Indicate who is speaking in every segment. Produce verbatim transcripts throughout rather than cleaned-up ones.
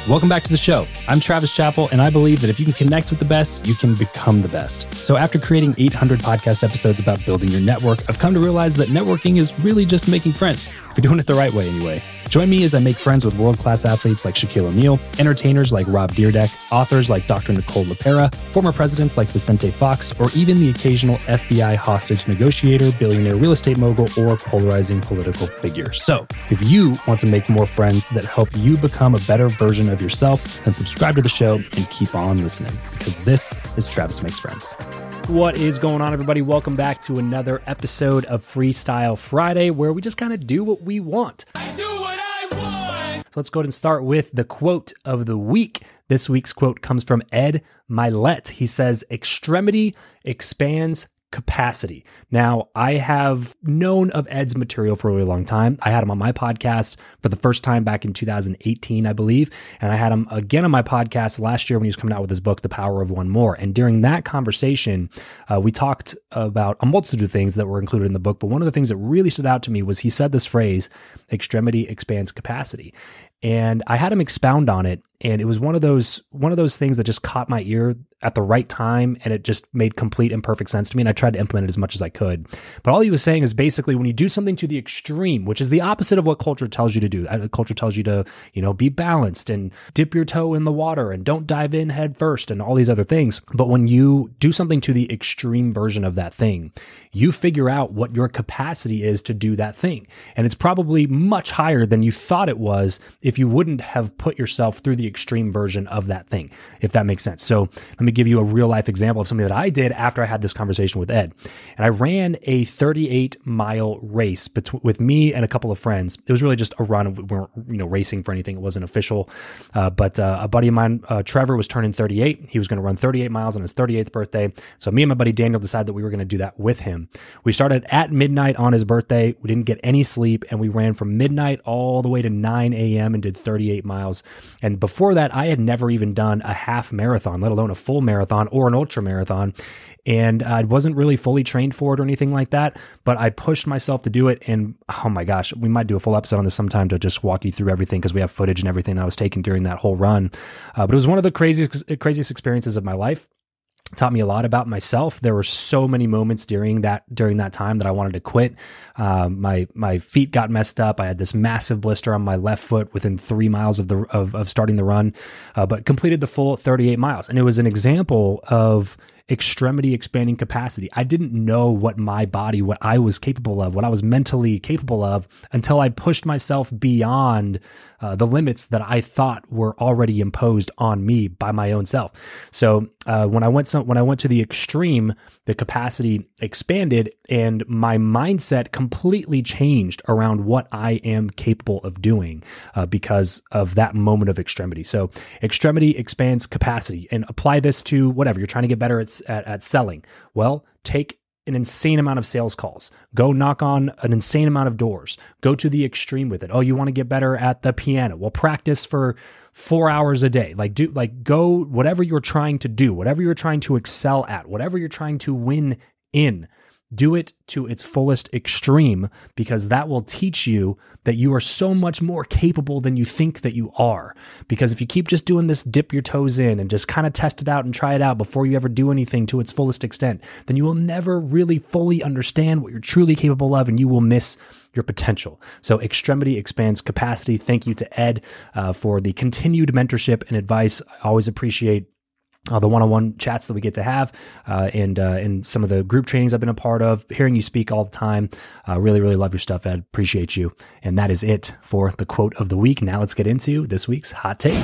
Speaker 1: Welcome back to the show. I'm Travis Chappell, and I believe that if you can connect with the best, you can become the best. So after creating eight hundred podcast episodes about building your network, I've come to realize that networking is really just making friends. If you're doing it the right way anyway. Join me as I make friends with world-class athletes like Shaquille O'Neal, entertainers like Rob Dyrdek, authors like Doctor Nicole LePera, former presidents like Vicente Fox, or even the occasional F B I hostage negotiator, billionaire real estate mogul, or polarizing political figure. So if you want to make more friends that help you become a better version of yourself, then subscribe to the show and keep on listening, because this is Travis Makes Friends. What is going on, everybody? Welcome back to another episode of Freestyle Friday, where we just kind of do what we want. I do what I want. So let's go ahead and start with the quote of the week. This week's quote comes from Ed Mylett. He says, "Extremity expands capacity." Now, I have known of Ed's material for a really long time. I had him on my podcast for the first time back in two thousand eighteen, I believe. And I had him again on my podcast last year when he was coming out with his book, The Power of One More. And during that conversation, uh, we talked about a multitude of things that were included in the book. But one of the things that really stood out to me was he said this phrase, "Extremity expands capacity." And I had him expound on it. And it was one of those one of those things that just caught my ear at the right time, and it just made complete and perfect sense to me, and I tried to implement it as much as I could. But all he was saying is basically when you do something to the extreme, which is the opposite of what culture tells you to do. Culture tells you to, you know, be balanced and dip your toe in the water and don't dive in head first and all these other things. But when you do something to the extreme version of that thing, you figure out what your capacity is to do that thing. And it's probably much higher than you thought it was if you wouldn't have put yourself through the extreme version of that thing, if that makes sense. So let me give you a real life example of something that I did after I had this conversation with Ed. And I ran a thirty-eight mile race between, with me and a couple of friends. It was really just a run. We weren't, you know, racing for anything. It wasn't official. Uh, but uh, a buddy of mine, uh, Trevor, was turning thirty-eight. He was going to run thirty-eight miles on his thirty-eighth birthday. So me and my buddy Daniel decided that we were going to do that with him. We started at midnight on his birthday. We didn't get any sleep, and we ran from midnight all the way to nine a.m. and did thirty-eight miles. And before that, I had never even done a half marathon, let alone a full marathon or an ultra marathon. And I wasn't really fully trained for it or anything like that, but I pushed myself to do it. And oh my gosh, we might do a full episode on this sometime to just walk you through everything, because we have footage and everything that I was taking during that whole run. Uh, but it was one of the craziest, craziest experiences of my life. Taught me a lot about myself. There were so many moments during that during that time that I wanted to quit. Um, my my feet got messed up. I had this massive blister on my left foot within three miles of the of, of starting the run, uh, but completed the full thirty-eight miles. And it was an example of extremity expanding capacity. I didn't know what my body, what I was capable of, what I was mentally capable of, until I pushed myself beyond uh, the limits that I thought were already imposed on me by my own self. So uh, when I went, so, when I went to the extreme, the capacity expanded, and my mindset completely changed around what I am capable of doing uh, because of that moment of extremity. So extremity expands capacity, and apply this to whatever you're trying to get better at. At, at selling. Well, take an insane amount of sales calls. Go knock on an insane amount of doors. Go to the extreme with it. Oh, you want to get better at the piano? Well, practice for four hours a day. Like do like go whatever you're trying to do, whatever you're trying to excel at, whatever you're trying to win in. Do it to its fullest extreme, because that will teach you that you are so much more capable than you think that you are. Because if you keep just doing this, dip your toes in and just kind of test it out and try it out before you ever do anything to its fullest extent, then you will never really fully understand what you're truly capable of, and you will miss your potential. So extremity expands capacity. Thank you to Ed uh, for the continued mentorship and advice. I always appreciate Uh, the one-on-one chats that we get to have, uh, and uh, and some of the group trainings I've been a part of, hearing you speak all the time. Uh, really, really love your stuff, Ed. Appreciate you. And that is it for the quote of the week. Now let's get into this week's hot take.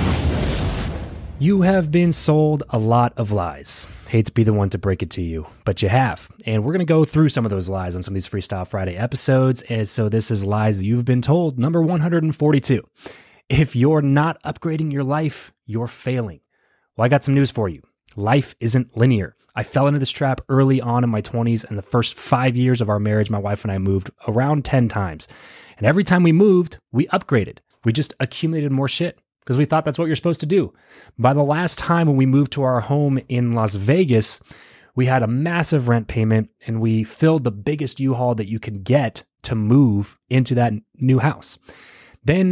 Speaker 1: You have been sold a lot of lies. Hate to be the one to break it to you, but you have. And we're going to go through some of those lies on some of these Freestyle Friday episodes. And so this is lies that you've been told. Number one hundred forty-two. If you're not upgrading your life, you're failing. Well, I got some news for you. Life isn't linear. I fell into this trap early on in my twenties, and the first five years of our marriage, my wife and I moved around ten times. And every time we moved, we upgraded. We just accumulated more shit because we thought that's what you're supposed to do. By the last time when we moved to our home in Las Vegas, we had a massive rent payment, and we filled the biggest U-Haul that you can get to move into that new house. Then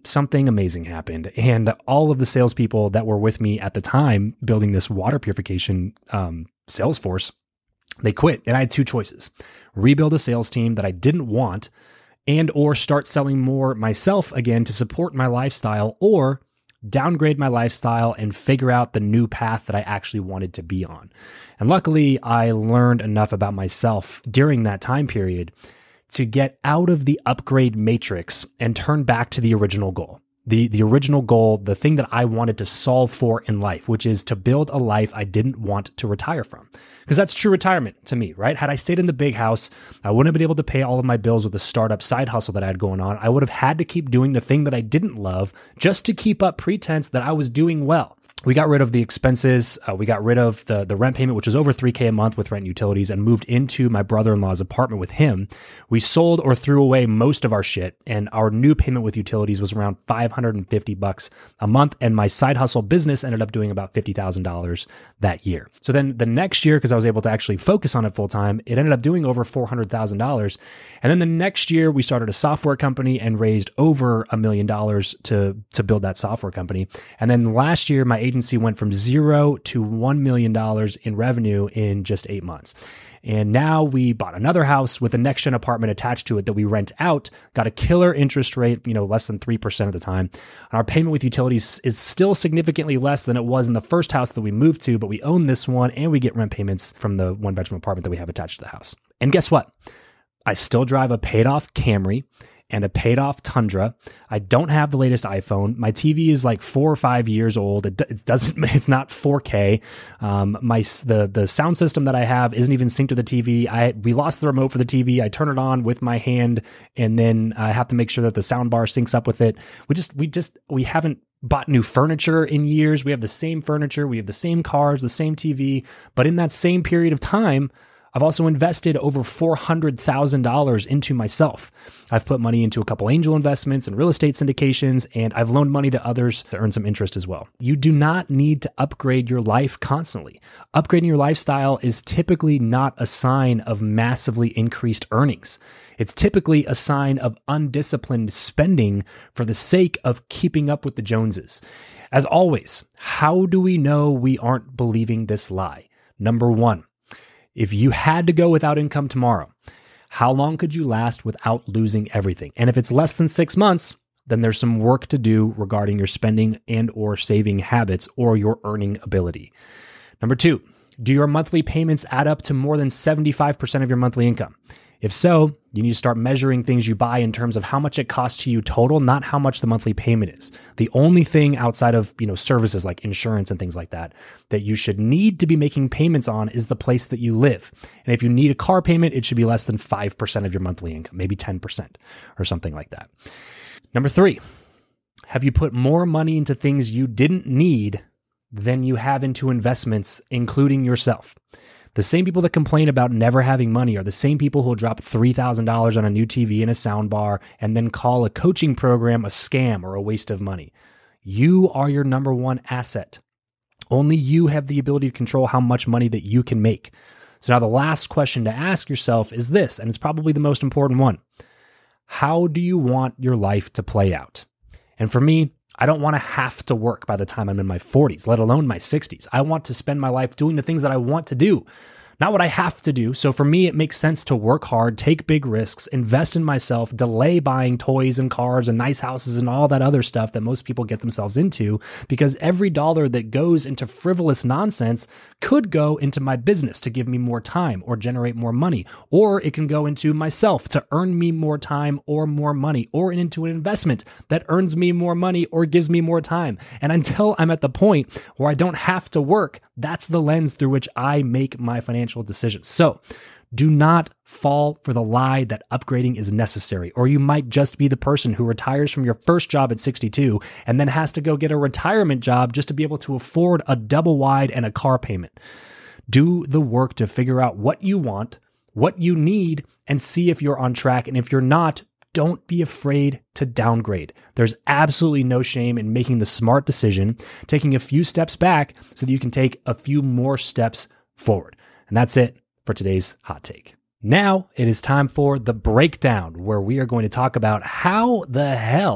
Speaker 1: something amazing happened. And all of the salespeople that were with me at the time building this water purification um, sales force, they quit. And I had two choices: rebuild a sales team that I didn't want, and or start selling more myself again to support my lifestyle, or downgrade my lifestyle and figure out the new path that I actually wanted to be on. And luckily, I learned enough about myself during that time period to get out of the upgrade matrix and turn back to the original goal. The, the original goal, the thing that I wanted to solve for in life, which is to build a life I didn't want to retire from. Because that's true retirement to me, right? Had I stayed in the big house, I wouldn't have been able to pay all of my bills with the startup side hustle that I had going on. I would have had to keep doing the thing that I didn't love just to keep up pretense that I was doing well. We got rid of the expenses. Uh, we got rid of the, the rent payment, which was over three K a month with rent and utilities, and moved into my brother-in-law's apartment with him. We sold or threw away most of our shit, and our new payment with utilities was around five hundred fifty bucks a month. And my side hustle business ended up doing about fifty thousand dollars that year. So then the next year, because I was able to actually focus on it full time, it ended up doing over four hundred thousand dollars. And then the next year, we started a software company and raised over a million dollars to to build that software company. And then last year, my agency went from zero to one million dollars in revenue in just eight months. And now we bought another house with a next gen apartment attached to it that we rent out, got a killer interest rate, you know, less than three percent at the time. And our payment with utilities is still significantly less than it was in the first house that we moved to, but we own this one and we get rent payments from the one bedroom apartment that we have attached to the house. And guess what? I still drive a paid off Camry and a paid off Tundra. I don't have the latest iPhone. My T V is like four or five years old. It, it doesn't, it's not four K. Um, my, the, the sound system that I have isn't even synced to the T V. I, we lost the remote for the T V. I turn it on with my hand and then I have to make sure that the sound bar syncs up with it. We just, we just, we haven't bought new furniture in years. We have the same furniture. We have the same cars, the same T V, but in that same period of time, I've also invested over four hundred thousand dollars into myself. I've put money into a couple angel investments and real estate syndications, and I've loaned money to others to earn some interest as well. You do not need to upgrade your life constantly. Upgrading your lifestyle is typically not a sign of massively increased earnings. It's typically a sign of undisciplined spending for the sake of keeping up with the Joneses. As always, how do we know we aren't believing this lie? Number one, if you had to go without income tomorrow, how long could you last without losing everything? And if it's less than six months, then there's some work to do regarding your spending and or saving habits or your earning ability. Number two, do your monthly payments add up to more than seventy-five percent of your monthly income? If so, you need to start measuring things you buy in terms of how much it costs to you total, not how much the monthly payment is. The only thing outside of, you know, services like insurance and things like that, that you should need to be making payments on is the place that you live. And if you need a car payment, it should be less than five percent of your monthly income, maybe ten percent or something like that. Number three, have you put more money into things you didn't need than you have into investments, including yourself? The same people that complain about never having money are the same people who will drop three thousand dollars on a new T V and a sound bar and then call a coaching program a scam or a waste of money. You are your number one asset. Only you have the ability to control how much money that you can make. So now the last question to ask yourself is this, and it's probably the most important one. How do you want your life to play out? And for me, I don't want to have to work by the time I'm in my forties, let alone my sixties. I want to spend my life doing the things that I want to do, not what I have to do. So for me, it makes sense to work hard, take big risks, invest in myself, delay buying toys and cars and nice houses and all that other stuff that most people get themselves into, because every dollar that goes into frivolous nonsense could go into my business to give me more time or generate more money, or it can go into myself to earn me more time or more money, or into an investment that earns me more money or gives me more time. And until I'm at the point where I don't have to work, that's the lens through which I make my financial decisions. So do not fall for the lie that upgrading is necessary, or you might just be the person who retires from your first job at sixty-two and then has to go get a retirement job just to be able to afford a double wide and a car payment. Do the work to figure out what you want, what you need, and see if you're on track. And if you're not, don't be afraid to downgrade. There's absolutely no shame in making the smart decision, taking a few steps back so that you can take a few more steps forward. And that's it for today's hot take. Now it is time for the breakdown, where we are going to talk about how the hell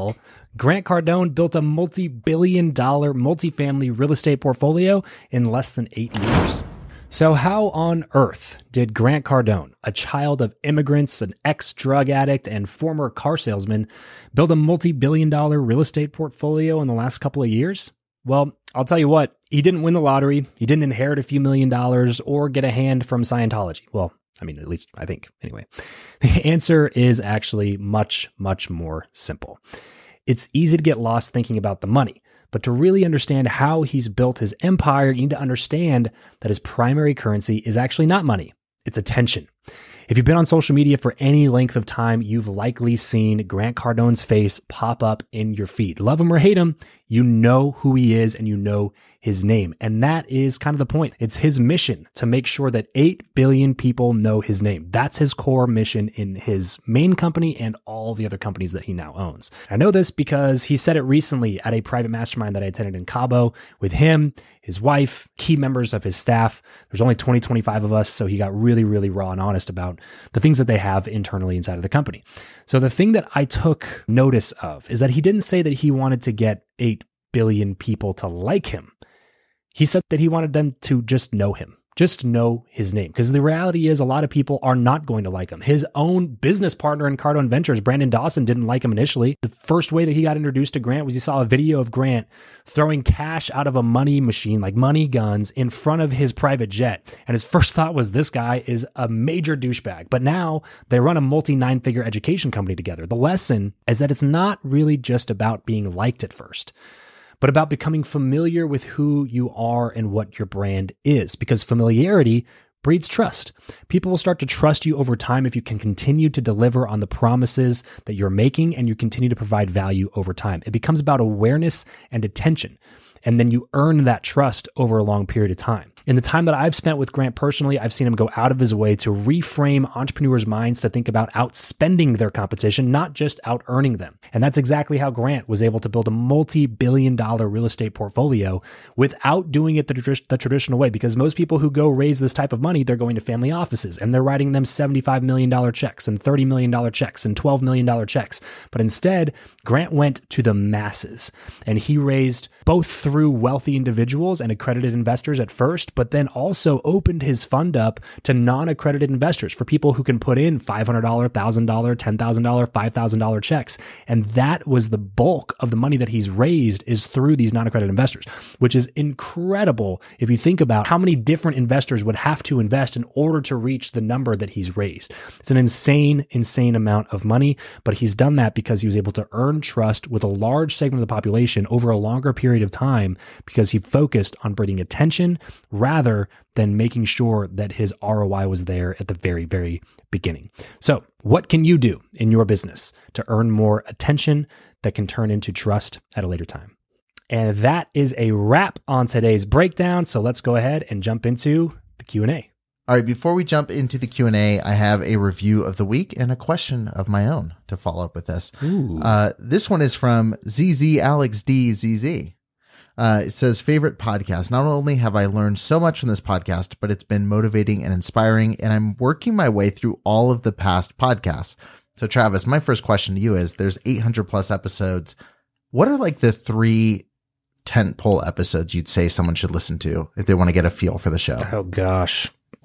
Speaker 1: Grant Cardone built a multi-billion dollar multifamily real estate portfolio in less than eight years. So how on earth did Grant Cardone, a child of immigrants, an ex-drug addict, and former car salesman, build a multi-billion dollar real estate portfolio in the last couple of years? Well, I'll tell you what, he didn't win the lottery, he didn't inherit a few million dollars, or get a hand from Scientology. Well, I mean, at least I think, anyway. The answer is actually much, much more simple. It's easy to get lost thinking about the money, but to really understand how he's built his empire, you need to understand that his primary currency is actually not money, it's attention. If you've been on social media for any length of time, you've likely seen Grant Cardone's face pop up in your feed. Love him or hate him, you know who he is and you know his name. And that is kind of the point. It's his mission to make sure that eight billion people know his name. That's his core mission in his main company and all the other companies that he now owns. I know this because he said it recently at a private mastermind that I attended in Cabo with him, his wife, key members of his staff. There's only twenty, twenty-five of us, so he got really, really raw and honest about the things that they have internally inside of the company. So the thing that I took notice of is that he didn't say that he wanted to get eight billion people to like him. He said that he wanted them to just know him, just know his name. Because the reality is a lot of people are not going to like him. His own business partner in Cardone Ventures, Brandon Dawson, didn't like him initially. The first way that he got introduced to Grant was he saw a video of Grant throwing cash out of a money machine, like money guns, in front of his private jet. And his first thought was, this guy is a major douchebag. But now they run a multi nine-figure education company together. The lesson is that it's not really just about being liked at first, but about becoming familiar with who you are and what your brand is, because familiarity breeds trust. People will start to trust you over time if you can continue to deliver on the promises that you're making and you continue to provide value over time. It becomes about awareness and attention, and then you earn that trust over a long period of time. In the time that I've spent with Grant personally, I've seen him go out of his way to reframe entrepreneurs' minds to think about outspending their competition, not just out-earning them. And that's exactly how Grant was able to build a multi-billion dollar real estate portfolio without doing it the, trad- the traditional way. Because most people who go raise this type of money, they're going to family offices and they're writing them seventy-five million dollars checks and thirty million dollars checks and twelve million dollars checks. But instead, Grant went to the masses and he raised both through wealthy individuals and accredited investors at first, but then also opened his fund up to non-accredited investors for people who can put in five hundred dollars, one thousand dollars, ten thousand dollars, five thousand dollars checks. And that was the bulk of the money that he's raised is through these non-accredited investors, which is incredible if you think about how many different investors would have to invest in order to reach the number that he's raised. It's an insane, insane amount of money, but he's done that because he was able to earn trust with a large segment of the population over a longer period of time because he focused on bringing attention rather than making sure that his R O I was there at the very, very beginning. So what can you do in your business to earn more attention that can turn into trust at a later time? And that is a wrap on today's breakdown. So let's go ahead and jump into the Q and A.
Speaker 2: All right, before we jump into the Q and A, I have a review of the week and a question of my own to follow up with this. Uh, this one is from Z Z Alex D Z Z. Uh, it says, favorite podcast. Not only have I learned so much from this podcast, but it's been motivating and inspiring, and I'm working my way through all of the past podcasts. So Travis, my first question to you is, there's eight hundred plus episodes. What are like the three tentpole episodes you'd say someone should listen to if they want to get a feel for the show?
Speaker 1: Oh gosh.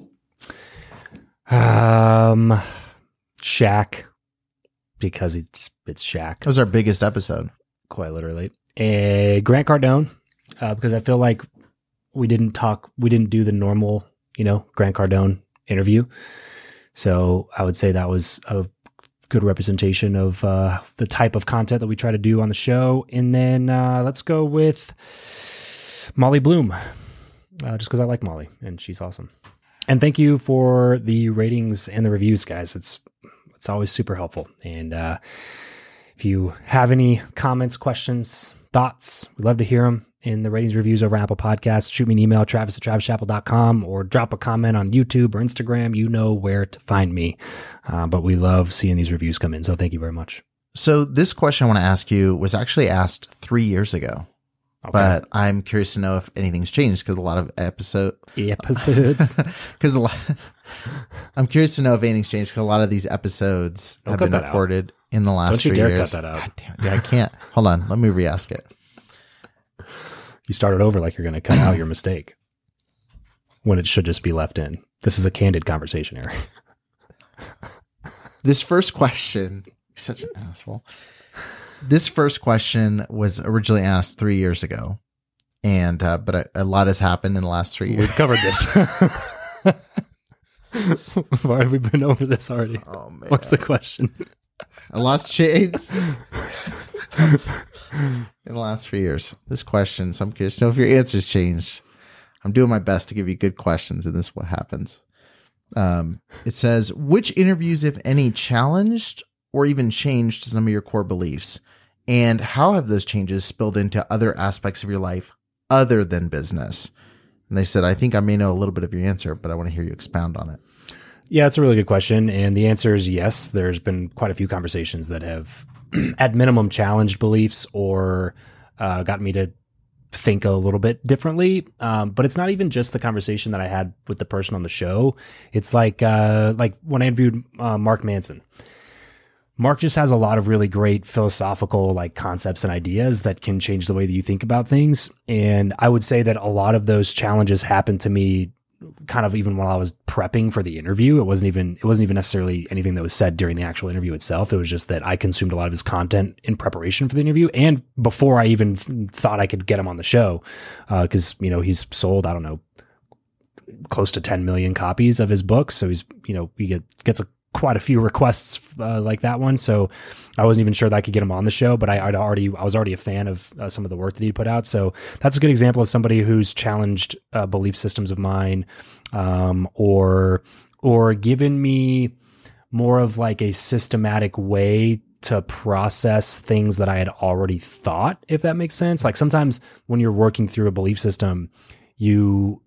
Speaker 1: Um, Shaq, because it's, it's Shaq.
Speaker 2: That was our biggest episode.
Speaker 1: Quite literally. Uh, Grant Cardone, uh, because I feel like we didn't talk, we didn't do the normal, you know, Grant Cardone interview. So I would say that was a good representation of uh, the type of content that we try to do on the show. And then uh, let's go with Molly Bloom, uh, just because I like Molly and she's awesome. And thank you for the ratings and the reviews, guys. It's it's always super helpful. And uh, if you have any comments, questions, thoughts, we'd love to hear them in the ratings reviews over on Apple Podcasts. Shoot me an email, travis at travis chappell dot com, or drop a comment on YouTube or Instagram. You know where to find me. Uh, but we love seeing these reviews come in. So thank you very much.
Speaker 2: So this question I want to ask you was actually asked three years ago. Okay. But I'm curious to know if anything's changed because a lot of episode
Speaker 1: episodes
Speaker 2: because a lot. I'm curious to know if anything's changed because a lot of these episodes
Speaker 1: Don't
Speaker 2: have
Speaker 1: cut
Speaker 2: been
Speaker 1: that
Speaker 2: recorded. in the last
Speaker 1: Don't you
Speaker 2: three
Speaker 1: dare
Speaker 2: years.
Speaker 1: cut that out.
Speaker 2: God damn it. Yeah, I can't. Hold on. Let me re-ask it.
Speaker 1: You started over like you're going to cut out your mistake when it should just be left in. This is a candid conversation here.
Speaker 2: This first question, you're such an asshole. This first question was originally asked three years ago, and uh, but a, a lot has happened in the last three years.
Speaker 1: We've covered this. Why have we been over this already?
Speaker 2: Oh man,
Speaker 1: what's the question?
Speaker 2: A lot's changed in the last three years. This question, so I'm curious to know if your answers changed. I'm doing my best to give you good questions, and this is what happens. Um, it says, which interviews, if any, challenged or even changed some of your core beliefs? And how have those changes spilled into other aspects of your life other than business? And they said, I think I may know a little bit of your answer, but I want to hear you expound on it.
Speaker 1: Yeah, it's a really good question. And the answer is yes. There's been quite a few conversations that have, at minimum, challenged beliefs or uh, got me to think a little bit differently. Um, but it's not even just the conversation that I had with the person on the show. It's like, uh, like when I interviewed uh, Mark Manson. Mark just has a lot of really great philosophical like concepts and ideas that can change the way that you think about things. And I would say that a lot of those challenges happened to me kind of even while I was prepping for the interview. It wasn't even, it wasn't even necessarily anything that was said during the actual interview itself. It was just that I consumed a lot of his content in preparation for the interview and before I even th- thought I could get him on the show. Uh, cause you know, he's sold, I don't know, close to ten million copies of his book. So he's, you know, he get, gets a, quite a few requests uh, like that one. So I wasn't even sure that I could get him on the show, but I, I'd already, I was already a fan of uh, some of the work that he put out. So that's a good example of somebody who's challenged uh, belief systems of mine, um, or, or given me more of like a systematic way to process things that I had already thought, if that makes sense. Like sometimes when you're working through a belief system, you,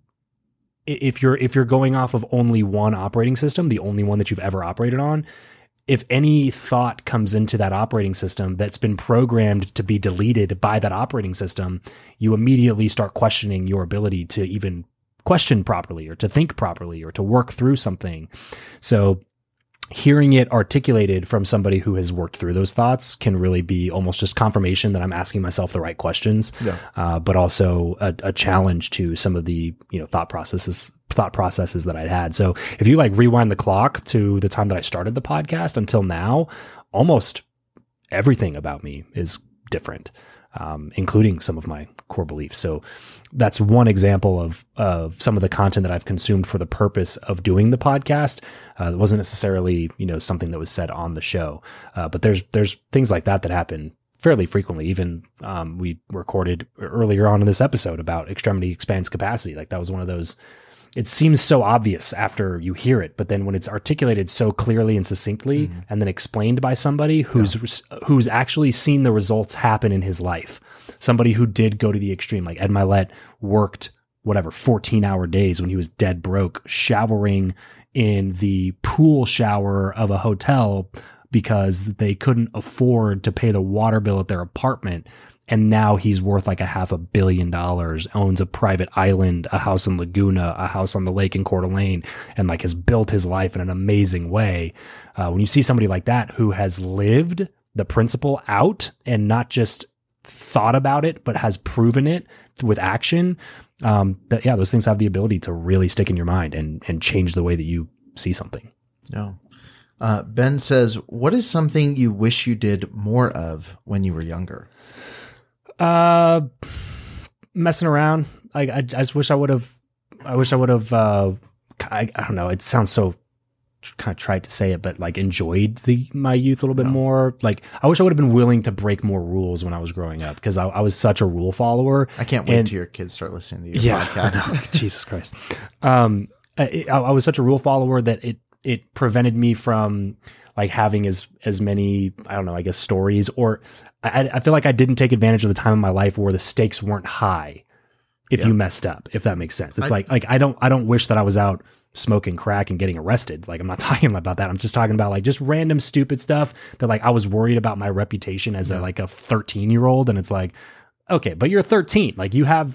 Speaker 1: if you're if you're going off of only one operating system, the only one that you've ever operated on, if any thought comes into that operating system that's been programmed to be deleted by that operating system, you immediately start questioning your ability to even question properly or to think properly or to work through something. So hearing it articulated from somebody who has worked through those thoughts can really be almost just confirmation that I'm asking myself the right questions,
Speaker 2: Yeah.
Speaker 1: uh, but also a, a challenge to some of the, you know, thought processes, thought processes that I'd had. So if you like rewind the clock to the time that I started the podcast until now, almost everything about me is different, um, including some of my core beliefs. So that's one example of, of some of the content that I've consumed for the purpose of doing the podcast. Uh, it wasn't necessarily, you know, something that was said on the show. Uh, but there's, there's things like that that happen fairly frequently. Even, um, we recorded earlier on in this episode about extremity expands capacity. Like that was one of those, it seems so obvious after you hear it, but then when it's articulated so clearly and succinctly mm-hmm. and then explained by somebody who's, yeah. who's actually seen the results happen in his life, somebody who did go to the extreme, like Ed Mylett worked whatever, fourteen hour days when he was dead broke, showering in the pool shower of a hotel because they couldn't afford to pay the water bill at their apartment. And now he's worth like a half a billion dollars, owns a private island, a house in Laguna, a house on the lake in Coeur d'Alene, and like has built his life in an amazing way. Uh, when you see somebody like that who has lived the principle out and not just thought about it, but has proven it with action, um, that, yeah, those things have the ability to really stick in your mind and, and change the way that you see something.
Speaker 2: No. Uh, Ben says, what is something you wish you did more of when you were younger?
Speaker 1: Uh, messing around. I, I, I just wish I would have, I wish I would have, uh, I, I don't know. It sounds so kind of tried to say it, but like enjoyed the, my youth a little bit no. more. Like I wish I would have been willing to break more rules when I was growing up because I, I was such a rule follower.
Speaker 2: I can't wait and, till your kids start listening to your
Speaker 1: yeah,
Speaker 2: podcast.
Speaker 1: Jesus Christ. Um, I, I was such a rule follower that it, it prevented me from like having as, as many, I don't know, I guess stories, or I, I feel like I didn't take advantage of the time in my life where the stakes weren't high if yeah. you messed up, if that makes sense. It's I, like, like I don't, I don't wish that I was out smoking crack and getting arrested. Like I'm not talking about that. I'm just talking about like just random stupid stuff that like I was worried about my reputation as yeah. a, like a thirteen year old. And it's like, okay, but you're thirteen. Like you have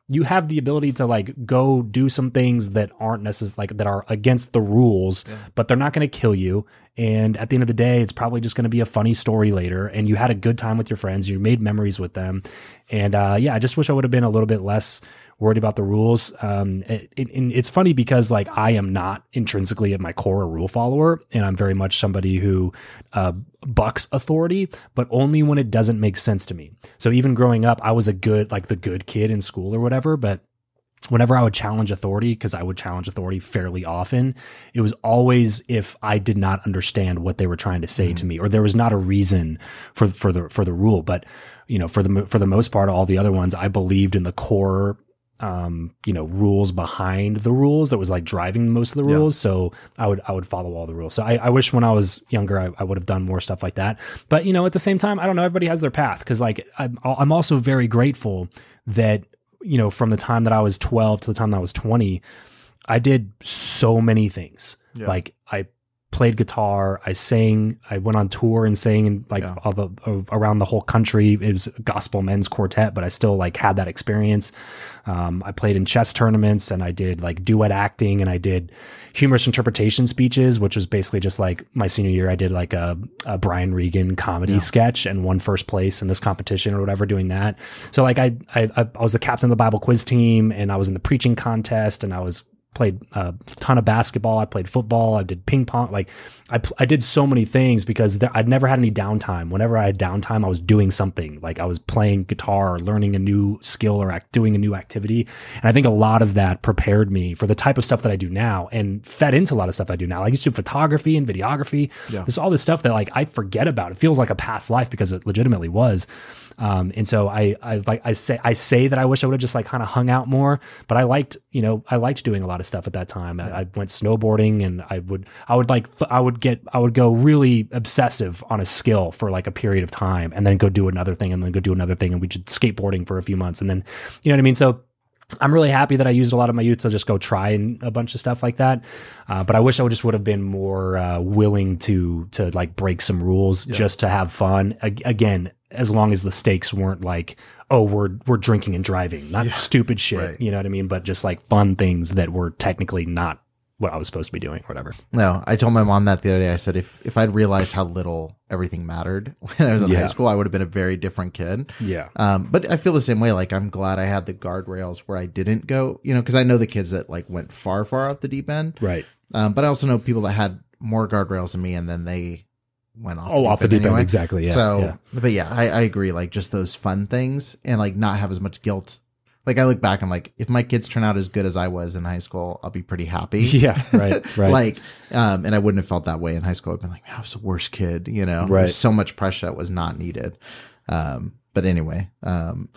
Speaker 1: you have the ability to like go do some things that aren't necessarily like that are against the rules, yeah. but they're not going to kill you. And at the end of the day, it's probably just going to be a funny story later. And you had a good time with your friends. You made memories with them. And uh, yeah, I just wish I would have been a little bit less worried about the rules. Um, it, it, it's funny because like I am not intrinsically at my core a rule follower, and I'm very much somebody who uh, bucks authority, but only when it doesn't make sense to me. So even growing up, I was a good, like the good kid in school or whatever, but whenever I would challenge authority, because I would challenge authority fairly often, it was always if I did not understand what they were trying to say mm-hmm. to me, or there was not a reason for for the for the rule. But you know, for the for the most part, all the other ones, I believed in the core, um, you know, rules behind the rules that was like driving most of the rules. Yeah. So I would I would follow all the rules. So I, I wish when I was younger, I, I would have done more stuff like that. But you know, at the same time, I don't know. Everybody has their path, because like I'm I'm also very grateful that, you know, from the time that I was twelve to the time that I was twenty, I did so many things. Yeah. Like I played guitar, I sang, I went on tour and sang in like yeah. all the, uh, around the whole country. It was a gospel men's quartet, but I still like had that experience. Um, I played in chess tournaments, and I did like duet acting, and I did humorous interpretation speeches, which was basically just like my senior year. I did like a, a Brian Regan comedy yeah. sketch and won first place in this competition or whatever doing that. So like I, I, I was the captain of the Bible quiz team, and I was in the preaching contest, and I was played a ton of basketball. I played football. I did ping pong. Like I, I did so many things because there, I'd never had any downtime. Whenever I had downtime, I was doing something. Like I was playing guitar or learning a new skill or act, doing a new activity. And I think a lot of that prepared me for the type of stuff that I do now, and fed into a lot of stuff I do now. Like I used to do photography and videography. Yeah. There's all this stuff that like I forget about. It feels like a past life because it legitimately was. Um, and so I, I like, I say, I say that I wish I would have just like kind of hung out more, but I liked, you know, I liked doing a lot of stuff at that time. I, I went snowboarding, and I would, I would like, I would get, I would go really obsessive on a skill for like a period of time, and then go do another thing, and then go do another thing. And we did skateboarding for a few months, and then, you know what I mean? So I'm really happy that I used a lot of my youth to just go try and a bunch of stuff like that. Uh, but I wish I would just would have been more uh, willing to, to like break some rules yeah. just to have fun. A- again, as long as the stakes weren't like, oh, we're, we're drinking and driving, not yeah. stupid shit. Right. You know what I mean? But just like fun things that were technically not what I was supposed to be doing or whatever.
Speaker 2: No, I told my mom that the other day. I said, if, if I'd realized how little everything mattered when I was in yeah. high school, I would have been a very different kid.
Speaker 1: Yeah.
Speaker 2: Um, but I feel the same way. Like, I'm glad I had the guardrails where I didn't go, you know, cause I know the kids that like went far, far off the deep end.
Speaker 1: Right.
Speaker 2: Um, but I also know people that had more guardrails than me, and then they went off.
Speaker 1: Oh,
Speaker 2: the
Speaker 1: off the deep end. Anyway. Exactly. Yeah.
Speaker 2: So,
Speaker 1: yeah.
Speaker 2: but yeah, I, I agree. Like just those fun things, and like not have as much guilt. Like I look back, I'm like, if my kids turn out as good as I was in high school, I'll be pretty happy.
Speaker 1: Yeah, right, right.
Speaker 2: Like, um, and I wouldn't have felt that way in high school. I'd been like, man, I was the worst kid, you know.
Speaker 1: Right.
Speaker 2: There was so much pressure that was not needed. Um, but anyway, um,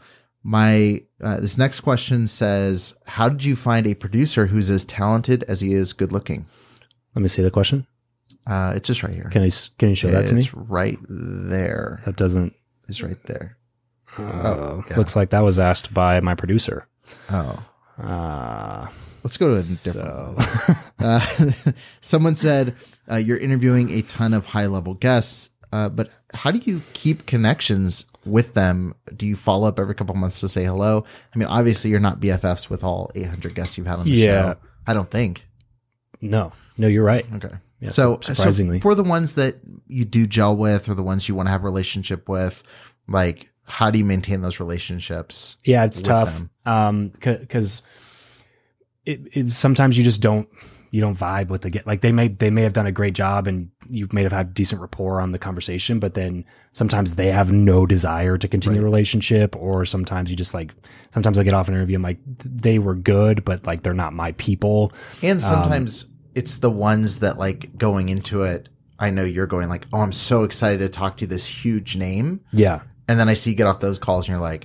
Speaker 2: my uh, this next question says, how did you find a producer who's as talented as he is good looking?
Speaker 1: Let me see the question.
Speaker 2: Uh, it's just right here.
Speaker 1: Can I? Can you show that to me?
Speaker 2: It's right there.
Speaker 1: That doesn't.
Speaker 2: It's right there.
Speaker 1: Uh, oh, yeah. Looks like that was asked by my producer.
Speaker 2: Oh.
Speaker 1: Uh,
Speaker 2: Let's go to a different so. one. uh, someone said, uh, you're interviewing a ton of high-level guests, uh, but how do you keep connections with them? Do you follow up every couple months to say hello? I mean, obviously, you're not B F Fs with all eight hundred guests you've had on the
Speaker 1: yeah.
Speaker 2: show. I don't think.
Speaker 1: No. No, you're right.
Speaker 2: Okay.
Speaker 1: Yeah,
Speaker 2: so,
Speaker 1: surprisingly.
Speaker 2: So for the ones that you do gel with, or the ones you want to have a relationship with, like, how do you maintain those relationships?
Speaker 1: Yeah, it's tough. Them? Um, cause it, it, sometimes you just don't, you don't vibe with the get, like they may, they may have done a great job and you may have had decent rapport on the conversation, but then sometimes they have no desire to continue right. a relationship, or sometimes you just like, sometimes I get off an interview, I'm like, they were good, but like, they're not my people.
Speaker 2: And sometimes um, it's the ones that like going into it, I know you're going like, oh, I'm so excited to talk to this huge name.
Speaker 1: Yeah.
Speaker 2: And then I see you get off those calls and you're like,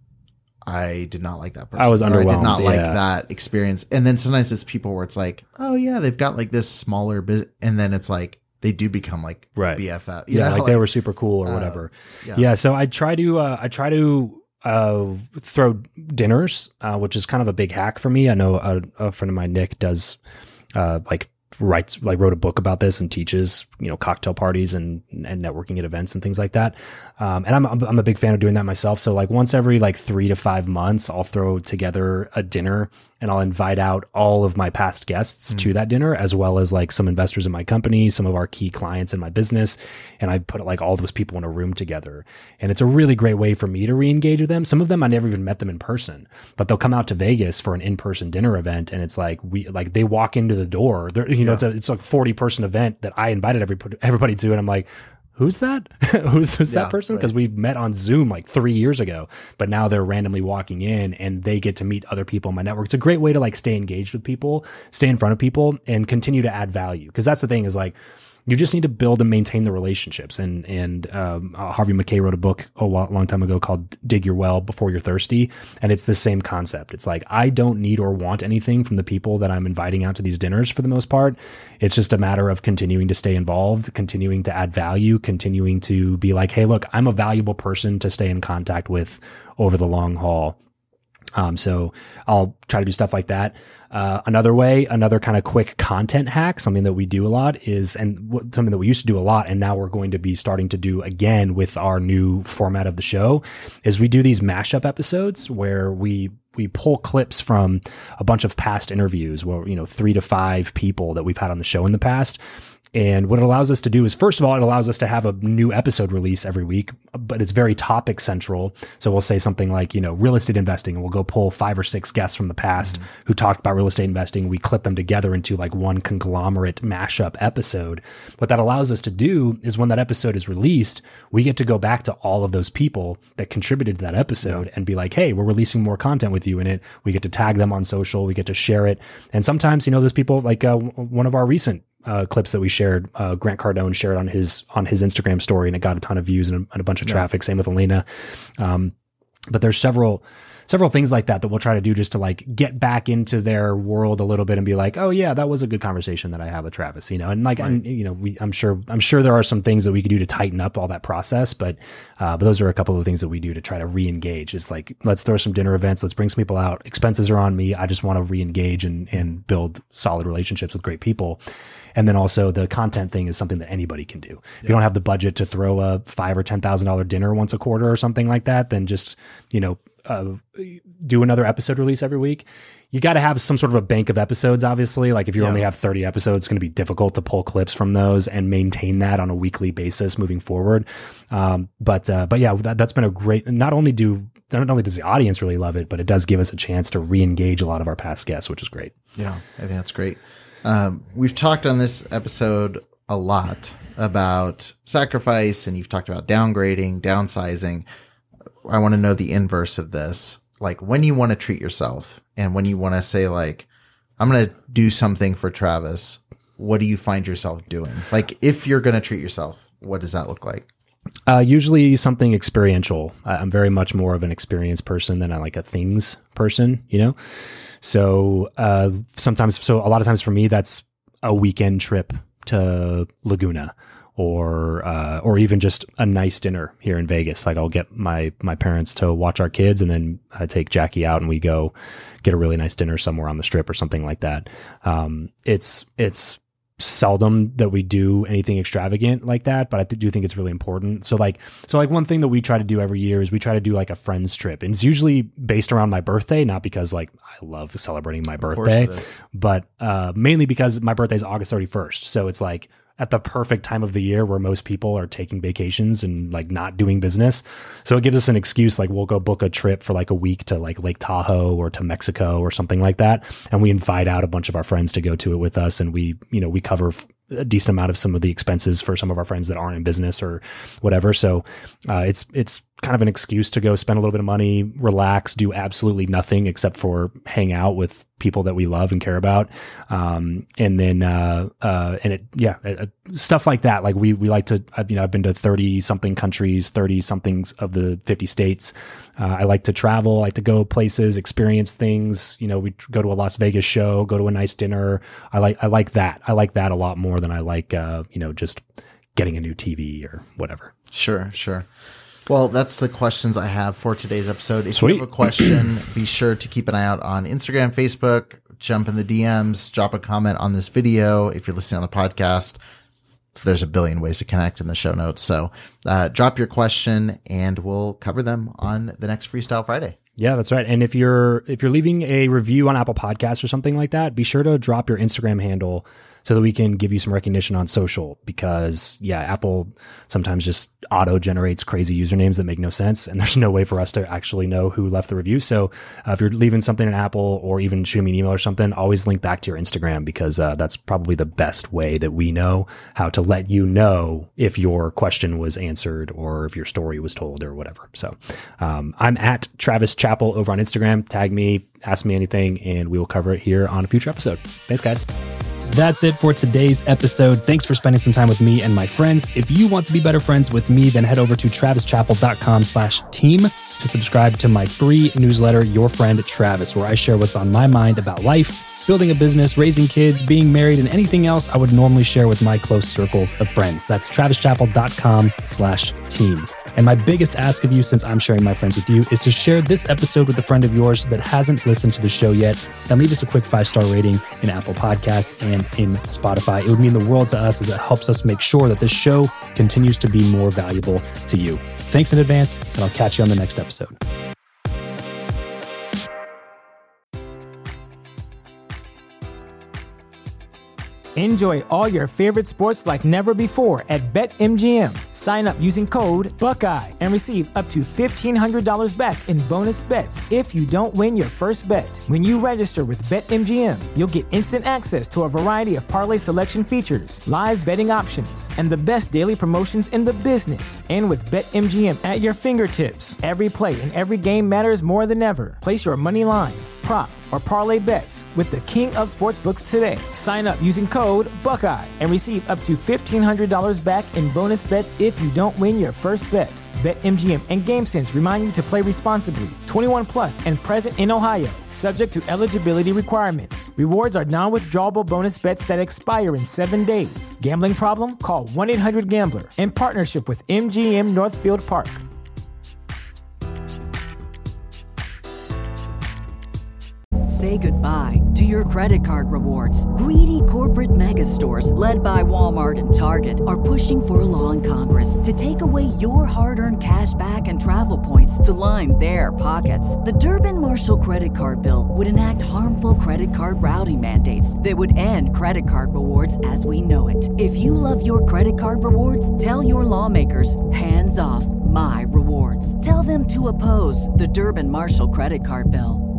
Speaker 2: I did not like that person.
Speaker 1: I was underwhelmed.
Speaker 2: I did not
Speaker 1: yeah.
Speaker 2: like that experience. And then sometimes it's people where it's like, oh yeah, they've got like this smaller business. And then it's like, they do become like
Speaker 1: right.
Speaker 2: B F F. You
Speaker 1: yeah.
Speaker 2: know?
Speaker 1: Like,
Speaker 2: like
Speaker 1: they were super cool or whatever.
Speaker 2: Uh, yeah.
Speaker 1: yeah. So I try to, uh, I try to, uh, throw dinners, uh, which is kind of a big hack for me. I know a, a friend of mine, Nick, does, uh, like writes, like wrote a book about this and teaches, you know, cocktail parties and, and networking at events and things like that. Um, and I'm, I'm a big fan of doing that myself. So like once every like three to five months, I'll throw together a dinner and I'll invite out all of my past guests mm. to that dinner, as well as like some investors in my company, some of our key clients in my business. And I put like all those people in a room together. And it's a really great way for me to re-engage with them. Some of them, I never even met them in person, but they'll come out to Vegas for an in-person dinner event. And it's like, we, like they walk into the door, they're, you know, yeah. it's a, it's like forty person event that I invited everybody, everybody to. And I'm like, who's that? who's who's yeah, that person? Because right. we've met on Zoom like three years ago, but now they're randomly walking in and they get to meet other people in my network. It's a great way to like stay engaged with people, stay in front of people, and continue to add value. Because that's the thing is like, you just need to build and maintain the relationships. And and um, uh, Harvey Mackay wrote a book a long time ago called Dig Your Well Before You're Thirsty. And it's the same concept. It's like, I don't need or want anything from the people that I'm inviting out to these dinners for the most part. It's just a matter of continuing to stay involved, continuing to add value, continuing to be like, hey, look, I'm a valuable person to stay in contact with over the long haul. Um, so I'll try to do stuff like that. Uh, another way, another kind of quick content hack, something that we do a lot is, and w- something that we used to do a lot, and now we're going to be starting to do again with our new format of the show, is we do these mashup episodes where we we pull clips from a bunch of past interviews, where, you know, three to five people that we've had on the show in the past. And what it allows us to do is, first of all, it allows us to have a new episode release every week, but it's very topic central. So we'll say something like, you know, real estate investing, and we'll go pull five or six guests from the past mm-hmm. who talked about real estate investing. We clip them together into like one conglomerate mashup episode. What that allows us to do is when that episode is released, we get to go back to all of those people that contributed to that episode yeah. and be like, hey, we're releasing more content with you in it. We get to tag them on social. We get to share it. And sometimes, you know, those people, like uh, one of our recent Uh, clips that we shared, uh, Grant Cardone shared on his on his Instagram story, and it got a ton of views and a, and a bunch of yeah. traffic. Same with Elena. Um, but there's several several things like that that we'll try to do just to like get back into their world a little bit and be like, oh yeah, that was a good conversation that I had with Travis, you know, and like, right. and, you know, we, I'm sure, I'm sure there are some things that we could do to tighten up all that process, but, uh, but those are a couple of things that we do to try to re-engage. It's like, let's throw some dinner events. Let's bring some people out. Expenses are on me. I just want to re-engage and, and build solid relationships with great people. And then also the content thing is something that anybody can do. If yeah. you don't have the budget to throw a five or ten thousand dollar dinner once a quarter or something like that, then just, you know, uh, do another episode release every week. You got to have some sort of a bank of episodes, obviously. Like if you yeah. only have thirty episodes, it's going to be difficult to pull clips from those and maintain that on a weekly basis moving forward. Um, but, uh, but yeah, that, that's been a great, not only do, not only does the audience really love it, but it does give us a chance to re-engage a lot of our past guests, which is great.
Speaker 2: Yeah, I think that's great. Um, we've talked on this episode a lot about sacrifice, and you've talked about downgrading, downsizing. I want to know the inverse of this. Like when you want to treat yourself and when you want to say like, I'm going to do something for Travis, what do you find yourself doing? Like if you're going to treat yourself, what does that look like?
Speaker 1: Uh, usually something experiential. I'm very much more of an experience person than I like a things person, you know? So, uh, sometimes, so a lot of times for me, that's a weekend trip to Laguna, or, uh, or even just a nice dinner here in Vegas. Like I'll get my, my parents to watch our kids, and then I take Jackie out and we go get a really nice dinner somewhere on the strip or something like that. Um, it's, it's, seldom that we do anything extravagant like that, but I do think it's really important. So like, so like one thing that we try to do every year is we try to do like a friends trip, and it's usually based around my birthday, not because like I love celebrating my birthday, but uh, mainly because my birthday is August thirty-first. So it's like at the perfect time of the year where most people are taking vacations and like not doing business. So it gives us an excuse. Like we'll go book a trip for like a week to like Lake Tahoe or to Mexico or something like that. And we invite out a bunch of our friends to go to it with us. And we, you know, we cover a decent amount of some of the expenses for some of our friends that aren't in business or whatever. So uh, it's, it's kind of an excuse to go spend a little bit of money, relax, do absolutely nothing except for hang out with people that we love and care about. Um, and then, uh, uh, and it, yeah, uh, stuff like that. Like we, we like to, I've, you know, I've been to thirty something countries, thirty somethings of the fifty states. Uh, I like to travel, I like to go places, experience things. You know, we go to a Las Vegas show, go to a nice dinner. I like, I like that. I like that a lot more than I like, uh, you know, just getting a new T V or whatever.
Speaker 2: Sure. Sure. Well, that's the questions I have for today's episode. If Sweet. you have a question, be sure to keep an eye out on Instagram, Facebook. jump in the D Ms, drop a comment on this video. If you're listening on the podcast, there's a billion ways to connect in the show notes. So uh, drop your question and we'll cover them on the next Freestyle Friday.
Speaker 1: Yeah, that's right. And if you're if you're leaving a review on Apple Podcasts or something like that, be sure to drop your Instagram handle so that we can give you some recognition on social, because yeah, Apple sometimes just auto generates crazy usernames that make no sense. And there's no way for us to actually know who left the review. So uh, if you're leaving something in Apple or even shooting me an email or something, always link back to your Instagram, because uh, that's probably the best way that we know how to let you know if your question was answered or if your story was told or whatever. So um, I'm at Travis Chappell over on Instagram. Tag me, ask me anything, and we will cover it here on a future episode. Thanks, guys. That's it for today's episode. Thanks for spending some time with me and my friends. If you want to be better friends with me, then head over to travischappell.com slash team to subscribe to my free newsletter, Your Friend Travis, where I share what's on my mind about life, building a business, raising kids, being married, and anything else I would normally share with my close circle of friends. That's travischappell.com slash team. And my biggest ask of you, since I'm sharing my friends with you, is to share this episode with a friend of yours that hasn't listened to the show yet, and leave us a quick five-star rating in Apple Podcasts and in Spotify. It would mean the world to us, as it helps us make sure that this show continues to be more valuable to you. Thanks in advance, and I'll catch you on the next episode.
Speaker 3: Enjoy all your favorite sports like never before at BetMGM. Sign up using code Buckeye and receive up to fifteen hundred dollars back in bonus bets if you don't win your first bet. When you register with BetMGM, you'll get instant access to a variety of parlay selection features, live betting options, and the best daily promotions in the business. And with BetMGM at your fingertips, every play and every game matters more than ever. Place your money line, prop, or parlay bets with the king of sportsbooks today. Sign up using code Buckeye and receive up to fifteen hundred dollars back in bonus bets if you don't win your first bet. BetMGM and GameSense remind you to play responsibly. twenty-one plus and present in Ohio, subject to eligibility requirements. Rewards are non-withdrawable bonus bets that expire in seven days. Gambling problem? Call one eight hundred gambler in partnership with M G M Northfield Park.
Speaker 4: Say goodbye to your credit card rewards. Greedy corporate mega stores, led by Walmart and Target, are pushing for a law in Congress to take away your hard-earned cash back and travel points to line their pockets. The Durbin-Marshall credit card bill would enact harmful credit card routing mandates that would end credit card rewards as we know it. If you love your credit card rewards, tell your lawmakers, hands off my rewards. Tell them to oppose the Durbin-Marshall credit card bill.